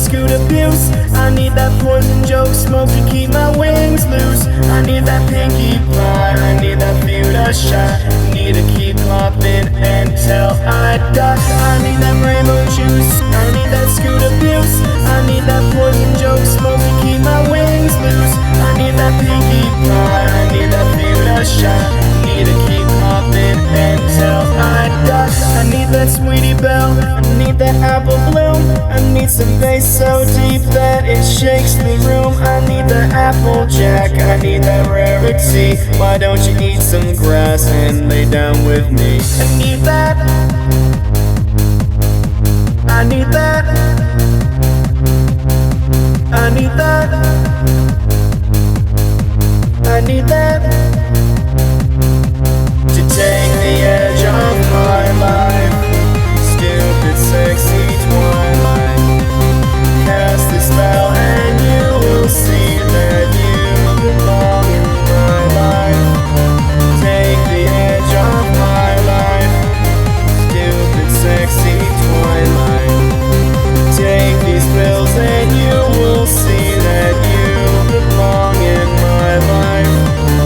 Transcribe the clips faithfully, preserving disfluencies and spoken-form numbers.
scoot abuse. I need that poison joke smoke to keep my wings loose. I need that pinky pie, I need that Futa shot. Need to keep popping until I die. I need that rainbow juice, I need that scoot abuse. I need that poison joke smoke to keep my wings loose. I need that pinky pie, I need that Futa shot. Need to keep popping until I die. I need that Sweetie Belle, I need that apple bloom. I need some bass so deep that it shakes the room. I need the Applejack, I need that rarity. Why don't you eat some grass and lay down with me? I need that, I need that, I need that, I need that. To take the edge off my life, stupid sexy twilight. Cast the spell and you will see that you belong in my life. Take the edge off my life, stupid sexy twilight. Take these pills and you will see that you belong in my life.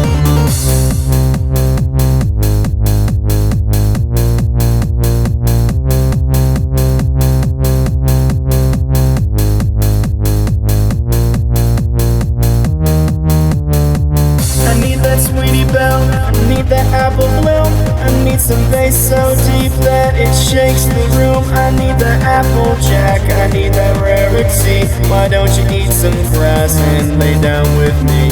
Sweetie Belle, I need that apple bloom. I need some bass so deep that it shakes the room. I need the Applejack, I need that rarity. Why don't you eat some grass and lay down with me?